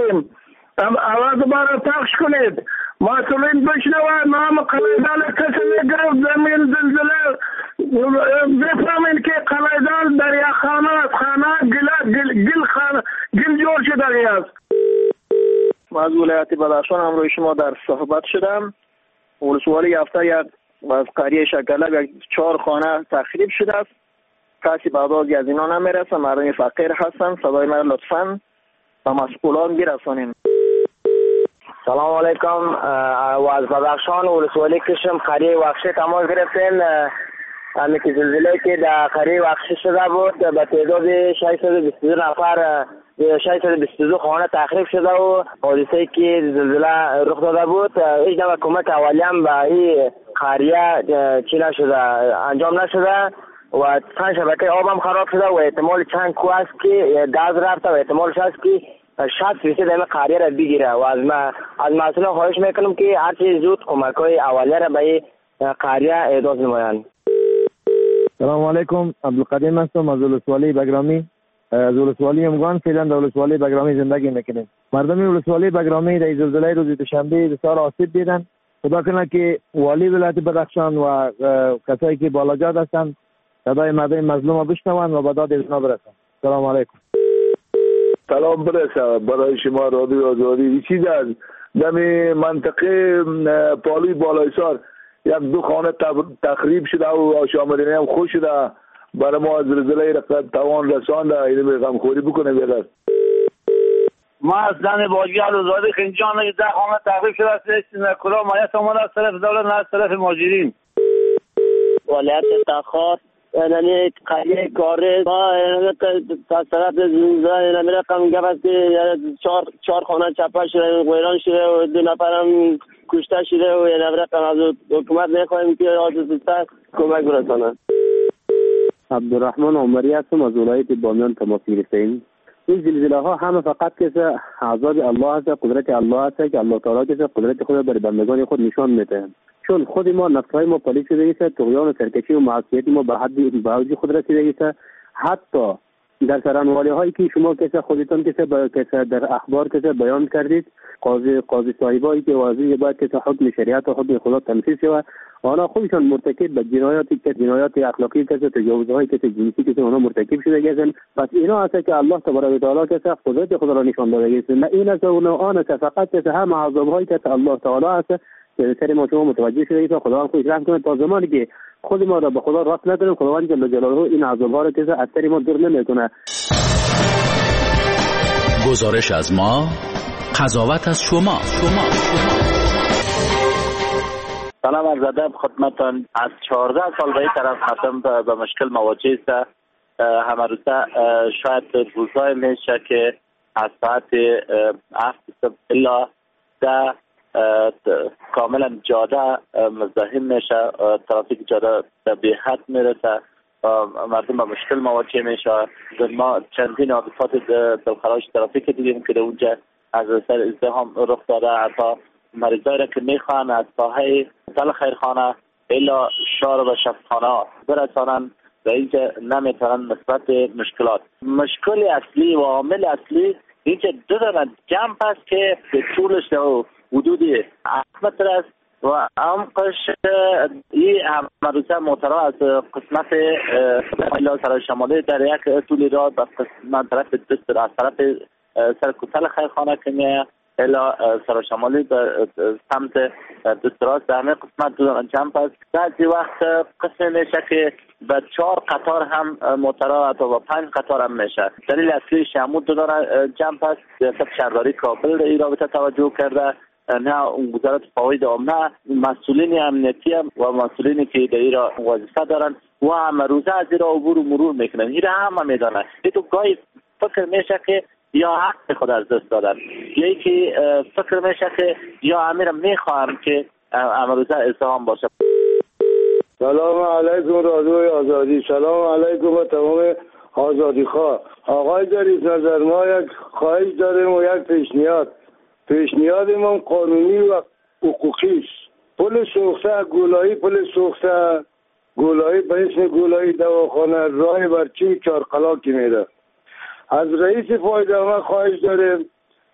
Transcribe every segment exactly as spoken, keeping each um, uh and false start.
هستیم. آواز ما را پخش کنید. مسئولین بشنوند. نام قلعه‌دال کسی نگرفت. زمین زلزله بفهمین که قلعه‌دال در یک خانه است. خانه گل گل گل خانه گل جور شده است. من از ولایت بدخشان همراه شما در صحبت شدم. ولسوالی یافته یک از قریه شکلب یک چهار خانه تخریب شده است. کسی به آواز از اینا نمیرسه. مردم فقیر هستن. صدای من لطفاً به مسئولان برسانیم. سلام علیکم. و از بدخشان ولسوالی کشم قریه وخشی تماس گرفتیم. همین که زلزله که در قریه وخشی شده بود به تعداد ششصد و بیست و دو نفر ششصد و بیست و دو خانه تخریب شده و حادثه‌ای که زلزله رخ داده بود هیچ نوع کمک اولیه هم به این قریه چی نشده انجام نشده و چند شبکه آب هم خراب شده و احتمال چند کو است که گاز رفته و احتمالش هست که شصت فیصد این قریه را بگیره و از ما از مسئولان خواهش میکنم که هر چه زود کمک‌های اولیه را به این قریه اعداد نمایند. سلام علیکم. عبدالقدیم هستم از ولسوالی بگرامی. از ولسوالی امگان فعلا در ولسوالی بگرامی زندگی میکنیم. مردم ولسوالی بگرامی در زلزله روز دوشنبه بسیار آسیب دیدن. خدا کنه که والی ولایت بدخشان و کسایی که بالاجات هستند صدای مردم مظلوم بشنوند و به داد اینا برسند. سلام علیکم. سلام برسه برای شما رادیو آزادی. این چیز از دم منطقه پالوی بالایسار یک دو خانه تخریب شده و آشامدنی هم خوش شده. برای ما از زلزله را توان رسانده. اینو میگم خوری بکنه بیادر. ما از دم باجیال و زاده خنجان ده خانه تخریب شده است. این کلا مایت آمده از طرف دولت نه از طرف ماجرین. ولایت تخار یعنی قریه کاره ما از طرف زنزان یعنی رقم گفت است که چهار چهار خانه چپه شده ویران شده و دو نفرم کشته شده و یعنی رقم از حکومت میخواهیم که آزادتر کمک برسانند. عبدالرحمن عمری هستم از ولایت بامیان تماس گرفتیم. این زلزله ها همه فقط که عذاب الله هست، قدرت الله هست که الله تعالی که قدرت خود بر بندگان خود نشان میده. چون خود ما نفسهای ما پلیس شده ایست، طغیان و سرکشی و معصیت ما به حد باوجی خود رسیده ایست. حتی در سرانوالی هایی که شما کسی خودتان کسی با کسی در اخبار کسی بیان کردید، قاضی قاضی صاحبایی که واضحه باید کسی حکم شریعت و حکم خدا تنفیذ شود، آنها خودشان مرتکب به جنایاتی که جنایات اخلاقی کسی تجاوزهای کسی جنسی کسی آنها مرتکب شده گردن. پس اینا هست که الله تبارک و تعالی کسی قدرت خدا را نشان داده است. نه این است و نه آن است، فقط کسی هم عذاب‌هایی که الله تعالی است که سر ما شما متوجه شده اید. خدا خودش رحم کنه تا زمانی که خود ما را به خدا راست نکنیم خداوند جل جلاله این عذاب‌ها را که از سر ما دور نمیکنه. گزارش از ما، قضاوت از شما. شما سلام عرض ادب خدمتتان. از چهارده سال به این طرف مردم به مشکل مواجه است. همه روزه شاید روزای میشه که از ساعت هفت صبح الا ده کاملا جاده مزدحم میشه، ترافیک جاده به حد میرسه، مردم به مشکل مواجه میشه. ما چندین حادثات دلخراش ترافیک دیدیم که در اونجا از سر ازدحام رخ داده. حتی مریضایی را که میخوان از ساحه تل خیرخانه الا شار و شفخانه برسانن و اینجا نمیتونن نسبت به مشکلات. مشکل اصلی و عامل اصلی اینجا دو دانه جمپ است که طولش در حدود هفت متر است و عمقش این همروزه موترها از قسمت ایلا سرای شمالی در یک طولی را به قسمت طرف دست از طرف سر کوتل خیرخانه که میه الا سرای شمالی به سمت دست راست در همه قسمت دو دانه جمپ است. بعضی وقت قسم میشه که به چهار قطار هم موترها حتی با پنج قطار هم میشه. دلیل اصلی شمود دو دانه جمپ است. ریاست شهرداری کابل در این رابطه توجه کرده، نه وزارت فواید عامه، مسئولین امنیتی هم و مسئولینی که در این را وظیفه دارن و هم روزه از این را عبور و مرور میکنن. این را هم میدانه. این تو گاهی فکر میشه که یا حق خود از دست دادن، یا که فکر میشه که یا امیر میخواهم که امروزه ازدحام باشه. سلام علیکم رادیو آزادی. سلام علیکم تمام آزادی خواه. آقای جریس نظر ما یک خواهش داریم و یک پیشنهاد. پیشنهاد ما قانونی و حقوقی است. پل سوخته گولایی پل سوخته گولایی به اسم گولایی دواخانه راه برچی چارقلاکی میره. از رئیس فایده ما خواهش داریم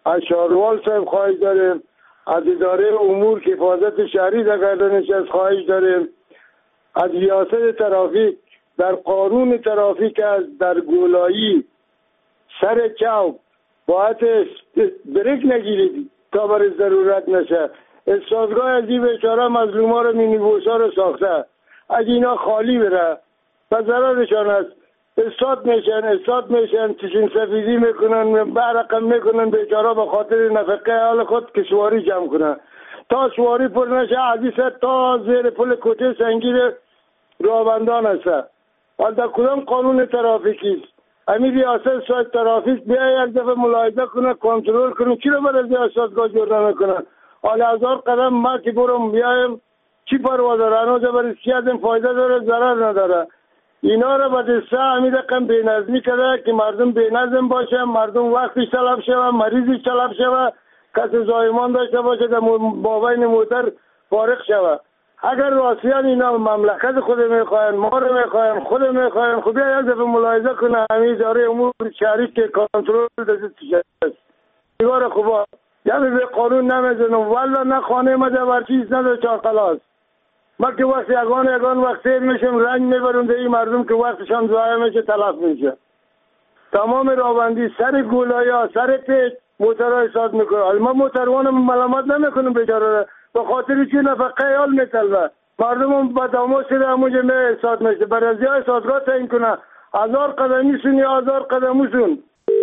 از شاروال صاحب خواهش داریم، از اداره امور که حفاظت شهری در گردنش از خواهش داریم، از ریاست ترافیک در قانون ترافیک از در گولایی سر چوب باید بریک نگیرید تا برای ضرورت نشه. استادگاه از این بیچاره مظلوما رو مینیبوسا رو ساخته، از اینا خالی بره و ضررشان است. استاد میشن استاد میشن تشین سفیدی میکنن، برقم میکنن بیچاره به خاطر نفقه حال خود که سواری جمع کنن. تا سواری پر نشه عزیزه تا زیر پل کوچه سنگیر راهبندان است. حال در کدام قانون ترافیکی است؟ همین ریاست سایت ترافیک بیا یک دفعه ملاحظه کنه، کنترل کنه، چرا برای استادگاه جور نمیکنن؟ حال هزار قدم ما که برم بیایم چی پروا داره؟ هنوز برای سیادم فایده داره ضرر نداره. اینا را به دسته همین رقم بینظمی کرده که مردم بینظم باشه، مردم وقتش طلب شوه، مریضش طلب شوه، کسی زایمان داشته باشه در بابین موتر فارغ شوه. اگر راستیان اینا مملکت خود میخواین، ما رو میخواین، خود میخواین، خب بیا یک دفعه ملاحظه کنه همین اداره امور شهری که کنترل دستش است. دیوار خوبا یعنی به قانون نمیزنم والا نه خانه ما در ورچیز نداره چاقلاس. ما که وقت یگان یگان وقت سیر میشم رنج میبرم در این مردم که وقتشان ضایع میشه تلف میشه. تمام راهبندی سر گولایا سر پیچ موترها حساب میکنه. ما موتروان ملامت نمیکنم بیچاره به خاطر چی نفقه حال میطلبه. مردم با داموس شده همونجا می حساب میشه. برای از یای حسابگاه تعیین کنه هزار قدمی سون یا هزار قدمی سون.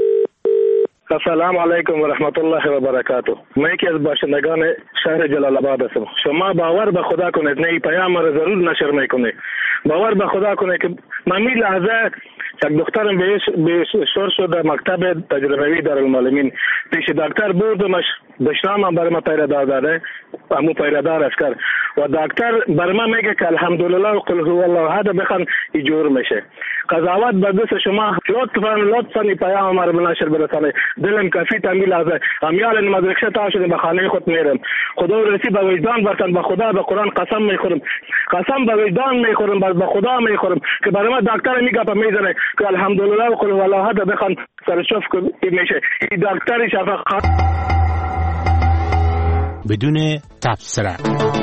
السلام علیکم و رحمت الله و برکاته. من یکی از باشندگان شهر جلال آباد هستم. شما باور به خدا کنید، نه این پیام را ضرور نشر میکنید. باور به خدا کنید که من می لحظه یک دخترم به شور شد مکتب تجربوی دارالمعلمین پیش دکتر بردمش بشنامم برای ما پیردار داده همون پیردار اسکر و دکتر برای ما میگه که الحمدلله قل هو الله احد بخوان ایجور میشه. قضاوت به دست شما لطفا لطفا این پیام ما رو به نشر برسانه. دلم کافی تمی لحظه امیال مدرکشه تا شده به خانه خود میرم. خدا رسی به وجدان برتن به خدا به قرآن قسم میخورم، قسم به وجدان میخورم، به خدا میخورم که برای ما دکتر میگه په میزنه که الحمدلله و قل هو الله احد بخوان سرشوف میشه. این دکتر شفقت بدون تبصره.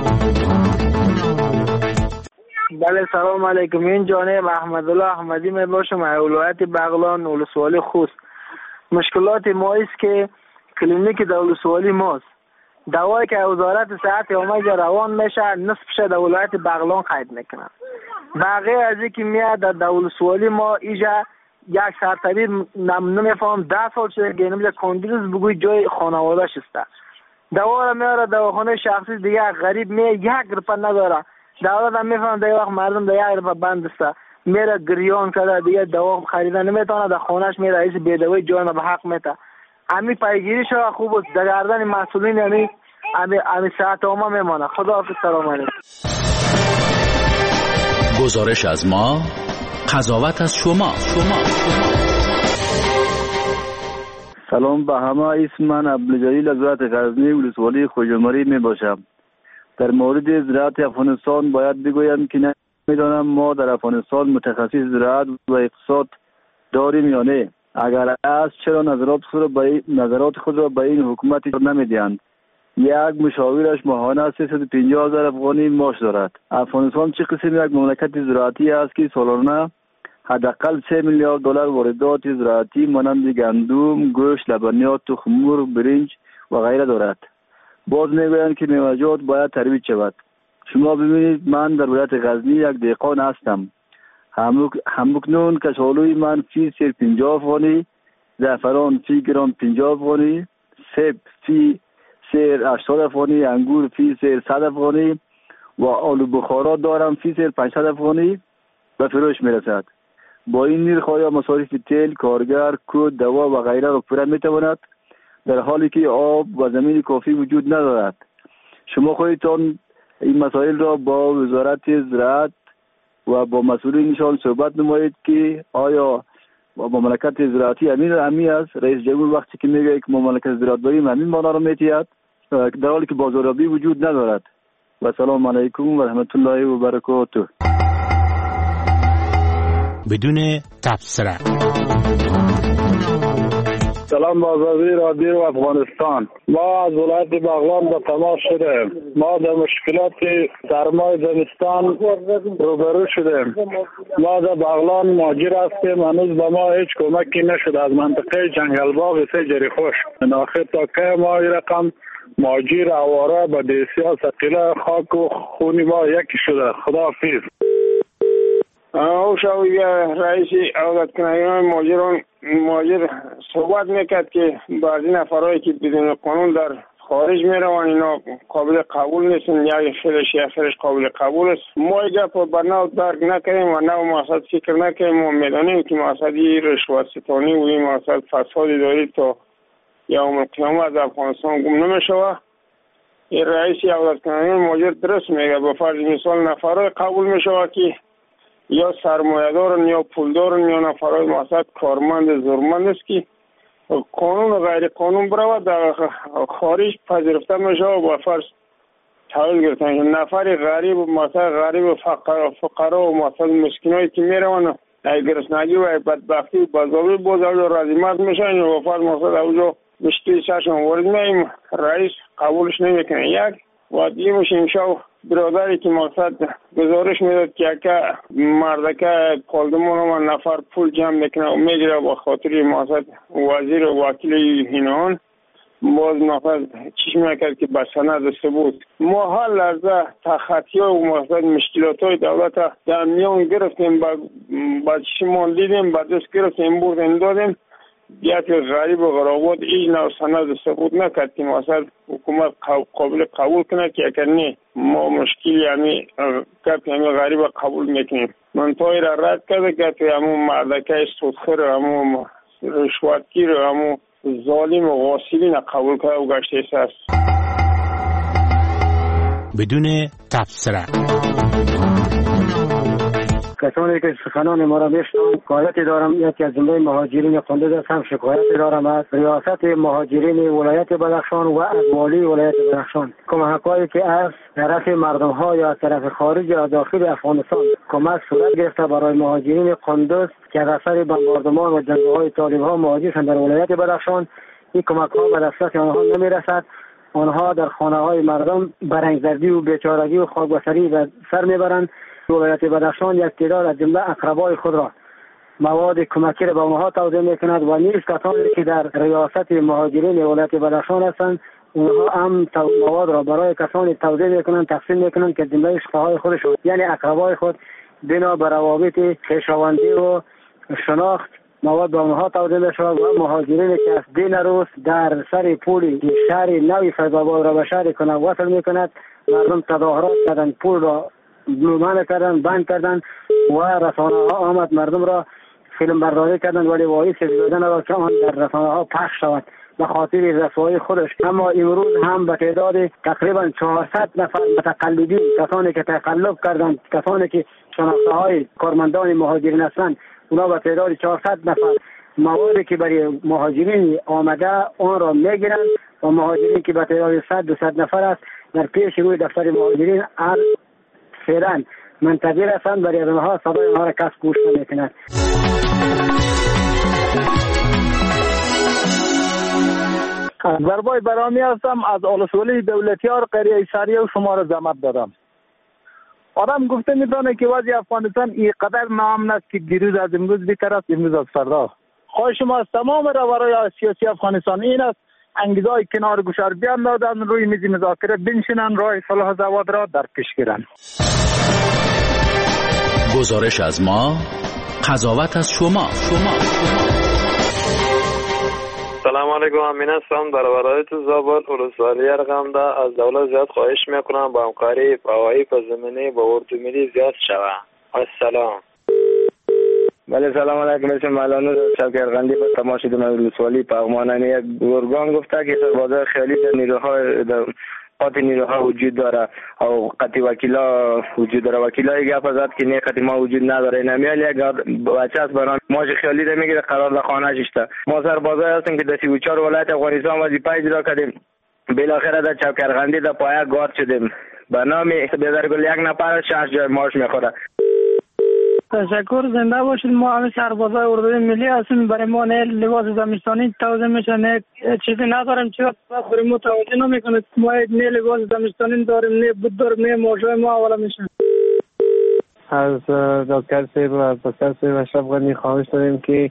بله سلام علیکم. این جانب احمدالله احمدی می باشم از ولایت بغلان ولسوالی خوست. مشکلات ما است که کلینیک در ولسوالی ماست دوایی که وزارت صحت آمده روان میشه نصفش در ولایت بغلان قید میکنن. بقیه از اینکه میاد در ولسوالی ما ایجا یک سرطبیب نمیفهم ده سال شده که نمیشه کندیروز بگوی جای خانوادهش است. دوا را میاره دواخانه شخصی دیگه غریب می یک روپیه نداره. دولت هم میفهم در وقت مردم در یک روپیه بند است. میره گریان کرده دیگه دوا خریدن نمیتونه در خانهش میره ایش بیدوی جان به حق میته. امی پیگیری شو خوب است در گردن مسئولین یعنی امی امی صحت عامه میمانه. خدا حافظ. سلام علیکم. گزارش از ما، قضاوت از شما. شما سلام به همه. اسم من عبدالجلیل از ولایت غزنی ولسوالی خوجمری می باشم. در مورد زراعت افغانستان باید بگویم که نمیدانم ما در افغانستان متخصص زراعت و اقتصاد داریم یا نه. اگر است چرا نظرات خود را به نظرات خود را به این حکومت نمیدهند؟ یک مشاورش ماهانه سیصد و پنجاه هزار افغانی معاش دارد. افغانستان چه قسم یک مملکت زراعتی است که سالانه حداقل سه میلیارد دلار واردات زراعتی مانند گندم، گوشت، لبنیات، تخم مرغ، برنج و غیره دارد. باز میگویند که میوه‌جات باید ترویج شود. شما ببینید من در ولایت غزنی یک دهقان هستم. همکنون کشالوی من فی سیر پنجاه افغانی، زعفران فی گرم پنجاه افغانی، سیب فی سیر هشتاد افغانی، انگور فی سیر صد افغانی و آلو بخارا دارم فی سیر پانصد افغانی به فروش میرسد. با این نرخ آیا مصارف تیل، کارگر، کود، دوا و غیره را پوره میتواند در حالی که آب و زمین کافی وجود ندارد؟ شما خودتان این مسائل را با وزارت زراعت و با مسئولینشان صحبت نمایید که آیا مملکت زراعتی همین همین است. رئیس جمهور وقتی که میگه که مملکت زراعت داریم همین معنا را میتید در حالی که بازاریابی وجود ندارد. و سلام علیکم و رحمت الله و برکاته. بدون تبصره. سلام با آزادی رادیو افغانستان. ما از ولایت بغلان به تماس شدیم. ما در مشکلات سرمای زمستان روبرو شدیم. ما در بغلان مهاجر هستیم. هنوز به ما هیچ کمکی نشده از منطقه جنگل باغ سجری خوش. ناخیر تا که ما این رقم مهاجر آواره به دیسیا ثقیله خاک و خونی ما یکی شده. خداحافظ. او شاوی رئیس عودت کنایان مهاجران مهاجر صحبت میکرد که بعضی نفرایی که بدون قانون در خارج میروند اینا قابل قبول نیستن یا خیلیش یا خیلیش قابل قبول است. ما این گپ بر نو درک نکنیم و نو مقصد فکر نکنیم و میدانیم که مقصدی رشوت ستانی و این مقصد فسادی دارید تا یوم القیامت در افغانستان گم نمیشوه. این رئیس عودت کنایان مهاجر درست میگه. به فرض مثال نفرای قبول میشوه که یا سرمایه‌دارن یا پولدارن یا نفرای مقصد کارمند زورمند است که قانون و غیر قانون برود در خارج پذیرفته میشه و با فرض تحویل گرفتن. نفر غریب مثلا غریب فقرا فقرا و مثلا مسکینایی که میروند گرسنگی و بدبختی و بازاری باز او رزیمت میشن و فرض مثلا اوجا مشکل سرشون وارد میایم. رئیس قبولش نمیکنه. یک و دیمش انشاء برادری که مقصد گزارش میداد که اگه مردکه کالدمون و نفر پول جمع میکنه و میگیره با خاطر مقصد وزیر و وکیل اینان باز مقصد چیش میکرد که به سند ثبوت ما هر لحظه تخطی و مقصد مشکلات های دولت در میان گرفتیم با چشمان دیدیم با دست گرفتیم بردیم دادیم یک غریب و غرابات این نوع سند ثبوت نکرد که مثلا حکومت قابل قبول کنه که اگر نه ما مشکل یعنی گپ یعنی غریب قبول میکنیم. من توی را رد کرده گپ همون مردکه سودخور همون رشوتگیر همون ظالم و غاصبین قبول کرده و گشته است بدون تبصره. کسانی که سخنان ما را میشنوند شکایتی دارم. یکی از جمله مهاجرین قندوز هم شکایتی دارم از ریاست مهاجرین ولایت بدخشان و از والی ولایت بدخشان. کمک‌هایی که از طرف مردم ها یا از طرف خارج یا داخل افغانستان کمک صورت گرفته برای مهاجرین قندوز که از اثر بمباردمان و جنگ‌های طالب‌ها مهاجر شدند در ولایت بدخشان، این کمک‌ها به دسترس آنها نمی‌رسد. آنها در خانه‌های مردم برنگ‌زدی و بیچارگی و خاکبسری و سر میبرند. ولایت بدخشان یک تعداد از جمله اقربای خود را مواد کمکی را به آنها توزیع میکند و نیز کسانی که در ریاست مهاجرین ولایت بدخشان هستند اونها هم مواد را برای کسانی توزیع میکنند تقسیم میکنند که جمله شقهای خودشون یعنی اقربای خود بنا بر روابط خویشاوندی و شناخت مواد به آنها توزیع میشود و مهاجرین که از دین روز در سر پول شهر نوی فیض‌آباد را به شهر کنه وصل میکند. مردم تظاهرات کردند، پول را منع کردن، بند کردن و رسانه ها آمد مردم را فیلم برداری کردن ولی وایس دادن را که آن در رسانه ها پخش شود به خاطر رسوایی خودش. اما امروز هم به تعداد تقریبا چهارصد نفر متقلبین، کسانی که تقلب کردند، کسانی که شناخته های کارمندان مهاجرین هستند، اونا به تعداد چهارصد نفر موادی که برای مهاجرین آمده آن را میگیرند و مهاجرین که به تعداد صد دو صد نفر است در پیش روی دفتر مهاجرین فعلا منتظر هستند برای آنها صدای آنها را کس گوش نمی‌کند. ضربای برامی هستم از ولسوالی دولتیار قریه سریه و شما را زحمت دادم. آدم گفته میتونه که وضع افغانستان اینقدر ناامن است که دیروز از امروز بهتر است امروز از فردا. خواهش ما از تمام رهبران سیاسی افغانستان این است انگیزهای کنار گوشار بیاندازند، روی میز مذاکره بنشینند، راه صلح زواد را در پیش گیرند. گزارش از ما، قضاوت از شما. شما سلام علیکم. امین هستم در ولایت زابل ولسوالی ارغنده. از دولت زیاد خواهش میکنم با همکاری هوایی و زمینی با اردو ملی زیاد شود. السلام. بله سلام علیکم. اسم ملانو شبک ارغندی به تماس شدم از ولسوالی پغمانانی. یک گرگان گفته که سربازای خیلی در نیروهای در قاطع نیروها وجود داره او قاطع وکیلا وجود داره. وکیلای گپ زد که نه قاطع ما وجود نداره. نمیال یک بچه است برام ماج خیالی ده میگیره قرار ده خانه ششته. ما سربازای هستیم که در سی و چهار ولایت افغانستان وظیفه اجرا کردیم. بالاخره در چوک ارغندی در پایه گارد شدیم. به نام بیدرگل یک نفر شش جای ماش میخوره. تشکر، زنده باشید. ما همه سربازای اردوی ملی هستیم. برای ما نه لباس زمستانی توزیع میشه، نه چیزی نداریم. چرا برای ما توجه نمیکنه؟ ما نه لباس زمستانی داریم، نه بود داریم، نه ماشای ما اولا میشه. از دکتر صاحب و از دکتر صاحب اشرف غنی خواهش داریم که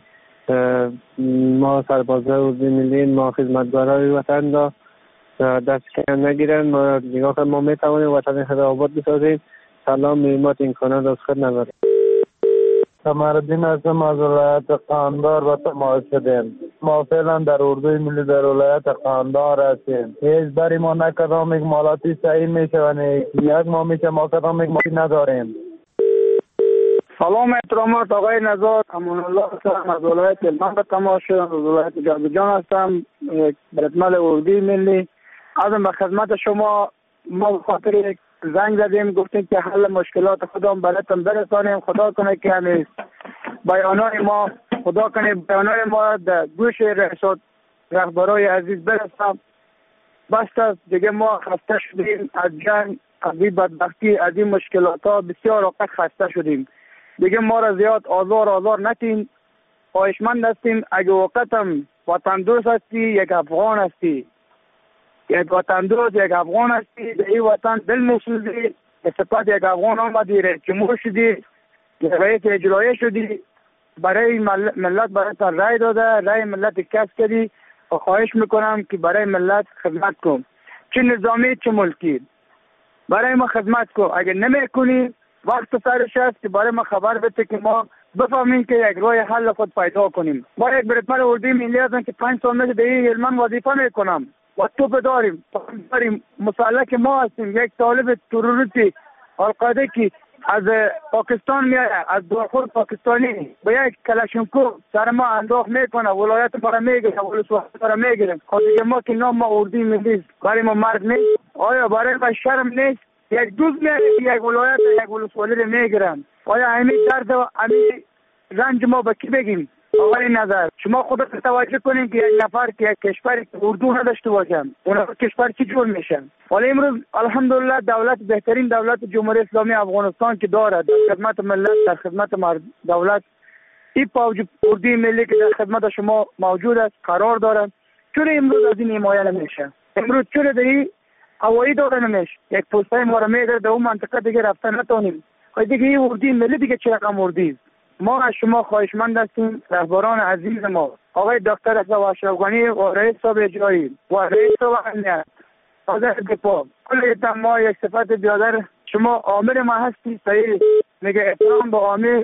ما سربازای اردوی ملی، ما خدمتگارای وطن را دست کم نگیرن. ما نگاه ما میتوانیم وطن خود آباد بسازیم. سلام، میمات این کانال از خود نداریم. کمال‌الدین هستم از ولایت قندهار و تماس شدیم. ما فعلا در اردوی ملی در ولایت قندهار هستیم. هیچ بری ما نکردم یک مالاتی صحیح میشه و یک ما میشه ما کردم یک مالاتی نداریم. سلام احترامات آقای نزار، امان الله هستم از ولایت هلمند به تماس شدم. از ولایت جاذبجان هستم، برتمل اردوی ملی. ازم به خدمت شما، ما به خاطر یک زنگ زدیم گفتیم که حل مشکلات خودم براتون برسانیم. خدا کنه که همین بیانای ما خدا کنه بیانای ما در گوش رئیس رهبرای عزیز برسم. بس است دیگه، ما خسته شدیم از جنگ، از این بدبختی، از این مشکلات ها بسیار وقت خسته شدیم. دیگه ما را زیاد آزار آزار نتین. خواهشمند هستیم اگه وقتم وطن دوست هستی، یک افغان هستی، یک وطن دوست، یک افغان هستی، به این وطن دل میسوزی، سپس یک افغان آمدی، رئیس جمهور شدی، رئیس اجرایی شدی، برای ملت برای رای داده، رای ملت کسب کردی. و خواهش میکنم که برای ملت خدمت کن، چه نظامی چه ملکی، برای ما خدمت کن. اگه نمیکنی وقت سرش است که برای ما خبر بده که ما بفهمیم که یک راه حل خود پیدا کنیم. ما یک برتمل اردوی ملی هستم که پنج سال میشه در این هلمند وظیفه میکنم و تو بداریم داریم مسلح ما هستیم. یک طالب تروریستی القاعده که از پاکستان میاد، از دورخور پاکستانی با یک کلاشینکوف سر ما انداخت میکنه، ولایت ما را میگیره، ولایت ما را میگیره. خود دیگه ما که نام ما اردوی ملی برای ما مرد نیست؟ آیا برای ما شرم نیست؟ یک دوز میاد یک ولایت یک ولسوالی رو میگیرن. آیا همین درد و همین رنج ما به کی بگیم؟ آقای نظر، شما خودت توجه کنین که یک نفر که یک کشور اردو نداشته باشن، اون کشور چی جور میشن؟ ولی امروز الحمدلله دولت، بهترین دولت جمهوری اسلامی افغانستان که داره، در خدمت ملت، در خدمت دولت، این فوج اردوی ملی که در خدمت شما موجود است قرار داره. چرا امروز از این حمایت نمیشه؟ امروز چرا در این هوایی داره نمیشه؟ یک پوستای ما را میگیره در اون منطقه دیگه رفتن نتونیم. خواهی دیگه این اردوی ملی دیگه چه رقم اردوی؟ ما از شما خواهشمند هستیم، رهبران عزیز ما، آقای دکتر اشرف غنی و رئیس صاحب اجرایی و رئیس صاحب امنیت، حاضر دفاع، کل ما یک صفت بیادر، شما آمر ما هستی. صحیح میگه احترام با آمر،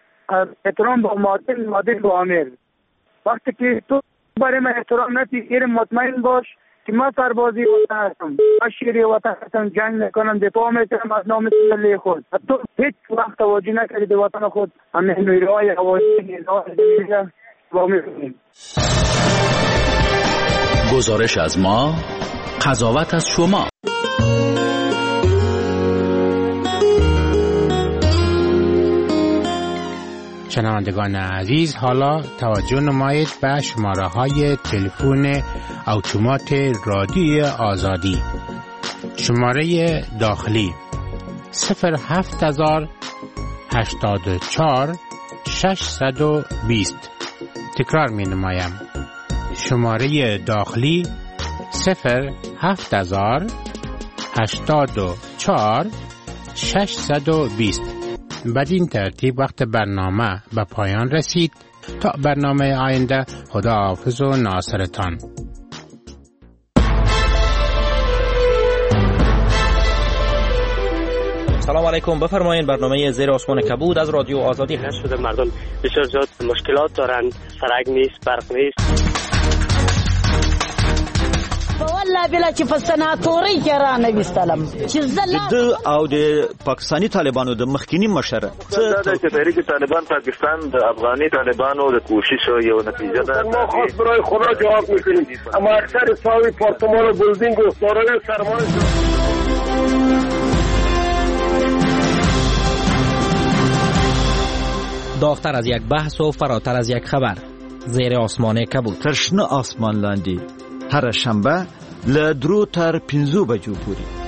احترام با معادل، معادل با آمر. وقتی که تو برای من احترام نتی، این مطمئن باش که ما سربازی وطن هستم، ما شیری وطن هستم، جنگ میکنم، دفاع میکنم از نام ملی خود. تو هیچ وقت توجه نکردی به وطن خود. همه نیروهای هوایی، نیروهای زمینی با میکنیم. گزارش از ما، قضاوت از شما. شنوندگان عزیز، حالا توجه نمایید به شماره های تلفن اتومات رادیوی آزادی. شماره داخلی صفر هفت هزار هشتاد و چهار ششصد و بیست. تکرار می نمایم. شماره داخلی صفر هفت هزار هشتاد و چهار ششصد و بیست. بدین ترتیب وقت برنامه به پایان رسید. تا برنامه آینده، خدا حافظ و ناصرتان. سلام علیکم، بفرمایید. برنامه زیر آسمان کبود از رادیو آزادی هست. شده مردم بسیار زیاد مشکلات دارند، سرک نیست، برق نیست. والله بلا چې په سناتوري کې را نه وستلم چې زله د او د پاکستانی طالبانو د مخکینی مشر څه د تحریک طالبان پاکستان د افغاني طالبانو د کوشش یو نتیجه ده. ما خاص برای خدا جواب میکنیم، اما اکثر ساوی پارتمان و بلدینگ و سارای سرمایه داغتر از یک بحث و فراتر از یک خبر. زیر آسمان کبود، تر شنه آسمان لاندې هر شنبه له درو تر پنځو بجو پورې.